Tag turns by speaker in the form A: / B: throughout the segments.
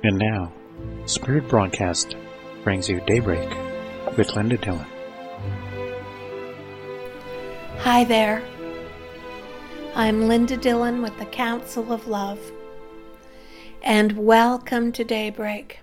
A: And now, Spirit Broadcast brings you Daybreak with Linda Dillon.
B: Hi there. I'm Linda Dillon with the Council of Love, and welcome to Daybreak.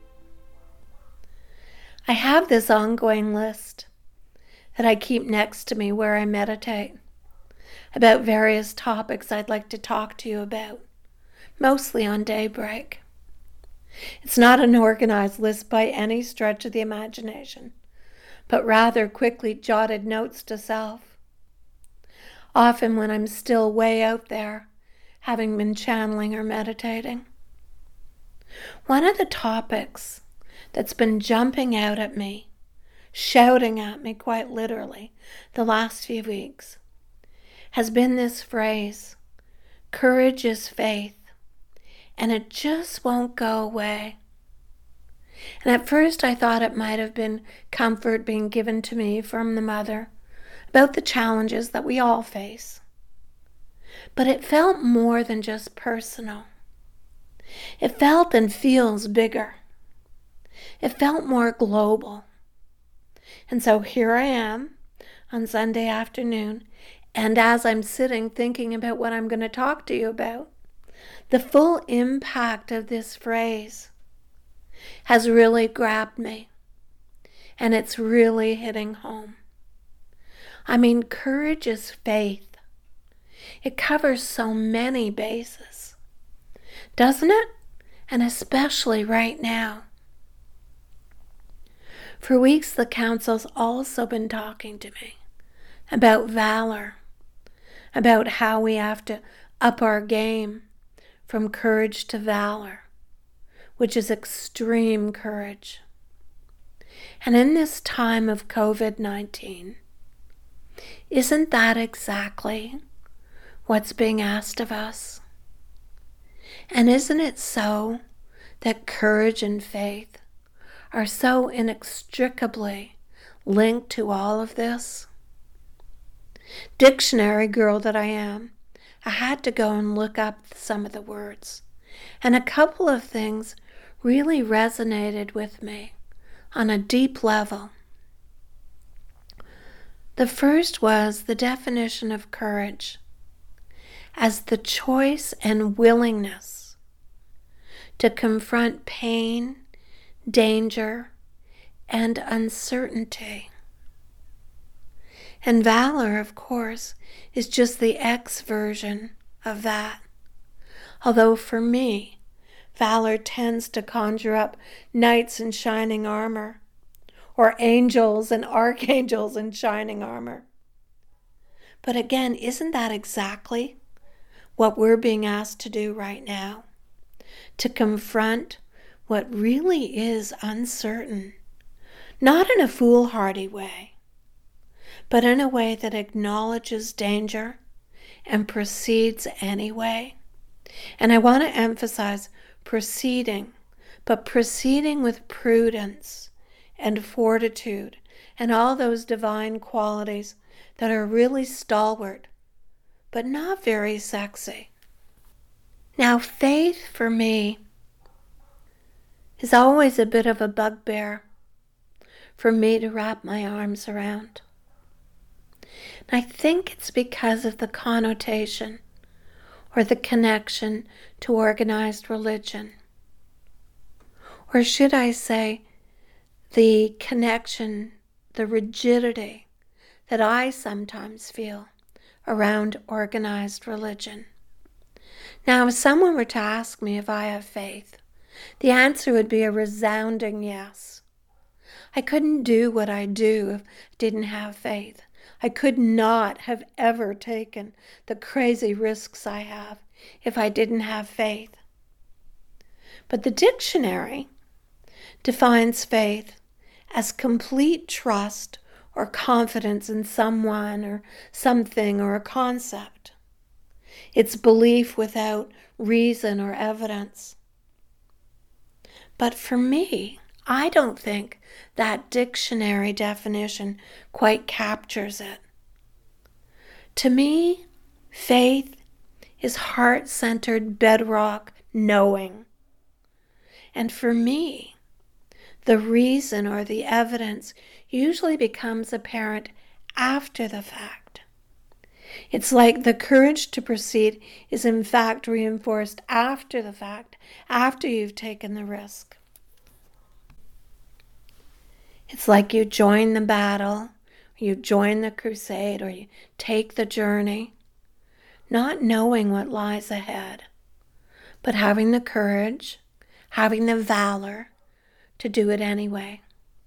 B: I have this ongoing list that I keep next to me where I meditate about various topics I'd like to talk to you about, mostly on Daybreak. It's not an organized list by any stretch of the imagination, but rather quickly jotted notes to self. Often when I'm still way out there, having been channeling or meditating. One of the topics that's been jumping out at me, shouting at me quite literally the last few weeks, has been this phrase, courage is faith. And it just won't go away. And at first I thought it might have been comfort being given to me from the mother about the challenges that we all face. But it felt more than just personal. It felt and feels bigger. It felt more global. And so here I am on Sunday afternoon, and as I'm sitting thinking about what I'm going to talk to you about, the full impact of this phrase has really grabbed me, and it's really hitting home. I mean, courage is faith. It covers so many bases, doesn't it? And especially right now. For weeks, the Council's also been talking to me about valor, about how we have to up our game from courage to valor, which is extreme courage. And in this time of COVID-19, isn't that exactly what's being asked of us? And isn't it so that courage and faith are so inextricably linked to all of this? Dictionary girl that I am, I had to go and look up some of the words, and a couple of things really resonated with me on a deep level. The first was the definition of courage as the choice and willingness to confront pain, danger, and uncertainty. And valor, of course, is just the X version of that. Although for me, valor tends to conjure up knights in shining armor, or angels and archangels in shining armor. But again, isn't that exactly what we're being asked to do right now? To confront what really is uncertain, not in a foolhardy way, but in a way that acknowledges danger and proceeds anyway. And I want to emphasize proceeding, but proceeding with prudence and fortitude and all those divine qualities that are really stalwart, but not very sexy. Now, faith for me is always a bit of a bugbear for me to wrap my arms around. And I think it's because of the connotation or the connection to organized religion. Or should I say, the connection, the rigidity that I sometimes feel around organized religion. Now, if someone were to ask me if I have faith, the answer would be a resounding yes. I couldn't do what I do if I didn't have faith. I could not have ever taken the crazy risks I have if I didn't have faith. But the dictionary defines faith as complete trust or confidence in someone or something or a concept. It's belief without reason or evidence. But for me, I don't think that dictionary definition quite captures it. To me, faith is heart-centered bedrock knowing. And for me, the reason or the evidence usually becomes apparent after the fact. It's like the courage to proceed is in fact reinforced after the fact, after you've taken the risk. It's like you join the battle, you join the crusade, or you take the journey, not knowing what lies ahead, but having the courage, having the valor to do it anyway.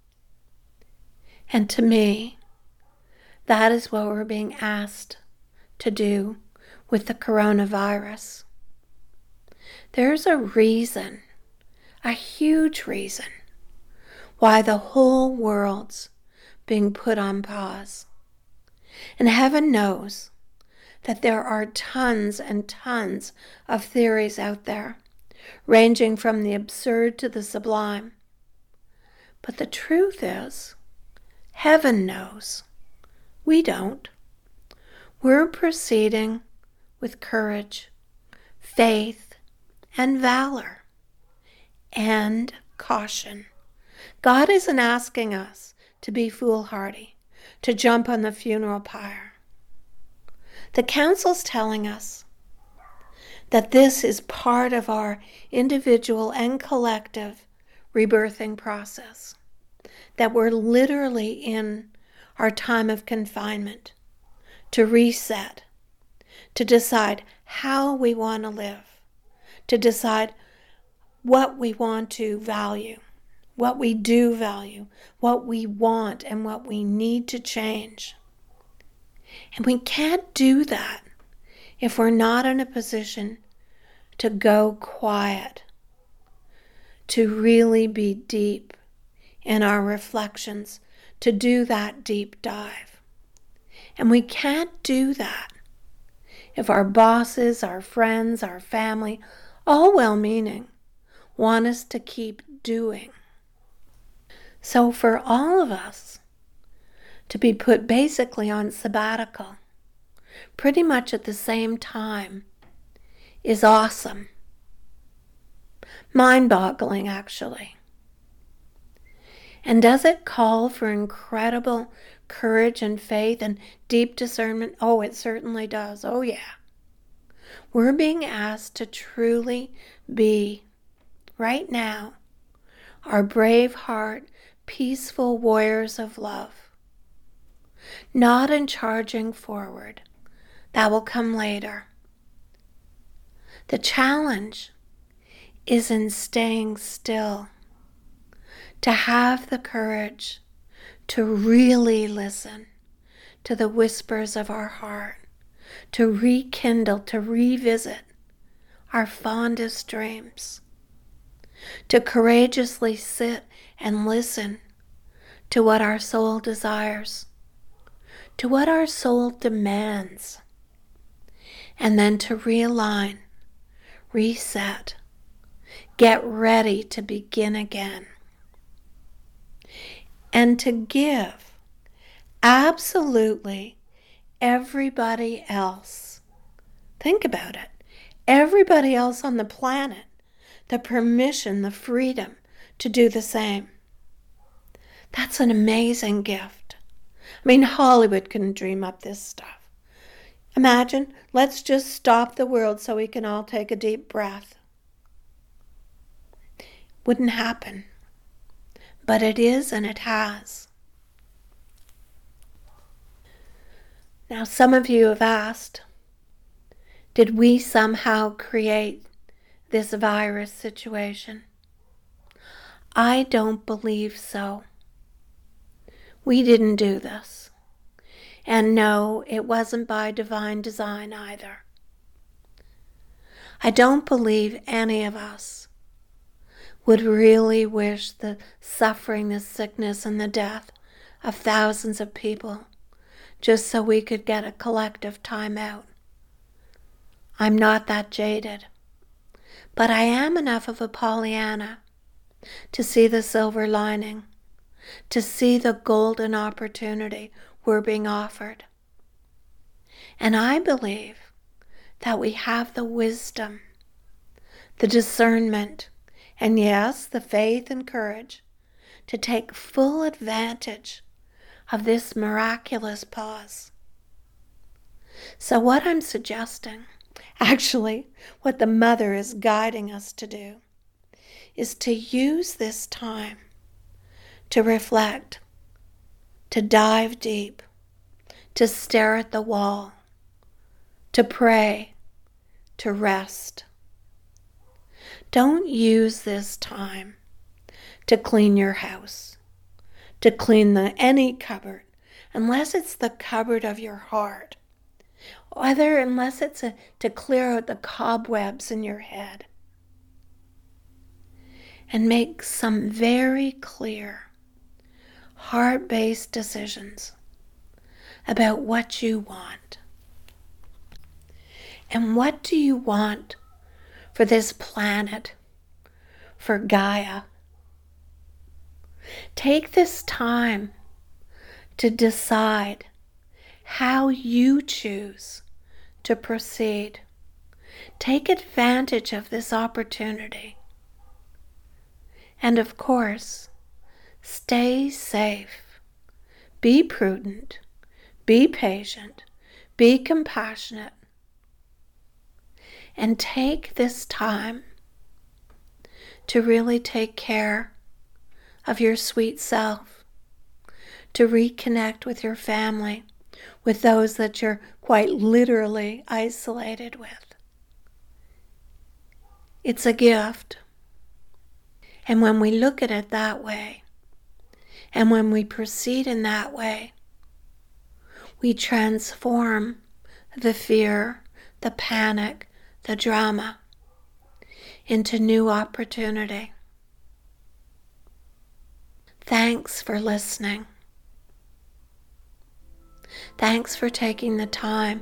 B: And to me, that is what we're being asked to do with the coronavirus. There's a reason, a huge reason, why the whole world's being put on pause. And heaven knows that there are tons and tons of theories out there, ranging from the absurd to the sublime. But the truth is, heaven knows. We don't. We're proceeding with courage, faith, and valor, and caution. God isn't asking us to be foolhardy, to jump on the funeral pyre. The council's telling us that this is part of our individual and collective rebirthing process, that we're literally in our time of confinement, to reset, to decide how we want to live, to decide what we want to value, what we do value, what we want, and what we need to change. And we can't do that if we're not in a position to go quiet, to really be deep in our reflections, to do that deep dive. And we can't do that if our bosses, our friends, our family, all well-meaning, want us to keep doing. So for all of us to be put basically on sabbatical, pretty much at the same time, is awesome. Mind-boggling, actually. And does it call for incredible courage and faith and deep discernment? Oh, it certainly does. Oh, yeah. We're being asked to truly be, right now, our brave heart, peaceful warriors of love. Not in charging forward. That will come later. The challenge is in staying still, to have the courage to really listen to the whispers of our heart, to rekindle, to revisit our fondest dreams, to courageously sit and listen to what our soul desires, to what our soul demands, and then to realign, reset, get ready to begin again. And to give absolutely everybody else, think about it, everybody else on the planet, the permission, the freedom to do the same. That's an amazing gift. I mean, Hollywood couldn't dream up this stuff. Imagine, let's just stop the world so we can all take a deep breath. Wouldn't happen. But it is, and it has. Now, some of you have asked, did we somehow create this virus situation? I don't believe so. We didn't do this. And no, it wasn't by divine design either. I don't believe any of us would really wish the suffering, the sickness, and the death of thousands of people just so we could get a collective time out. I'm not that jaded, but I am enough of a Pollyanna to see the silver lining, to see the golden opportunity we're being offered. And I believe that we have the wisdom, the discernment, And yes, the faith and courage to take full advantage of this miraculous pause. So what I'm suggesting, actually what the Mother is guiding us to do, is to use this time to reflect, to dive deep, to stare at the wall, to pray, to rest. Don't use this time to clean your house, to clean any cupboard, unless it's the cupboard of your heart, unless it's to clear out the cobwebs in your head. And make some very clear, heart-based decisions about what you want. And what do you want for this planet, for Gaia? Take this time to decide how you choose to proceed. Take advantage of this opportunity. And of course, stay safe. Be prudent. Be patient. Be compassionate. And take this time to really take care of your sweet self, to reconnect with your family, with those that you're quite literally isolated with. It's a gift. And when we look at it that way, and when we proceed in that way, we transform the fear, the panic, the drama into new opportunity. Thanks for listening. Thanks for taking the time.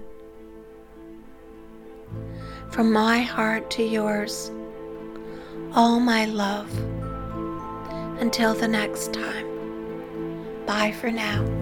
B: From my heart to yours, all my love. Until the next time. Bye for now.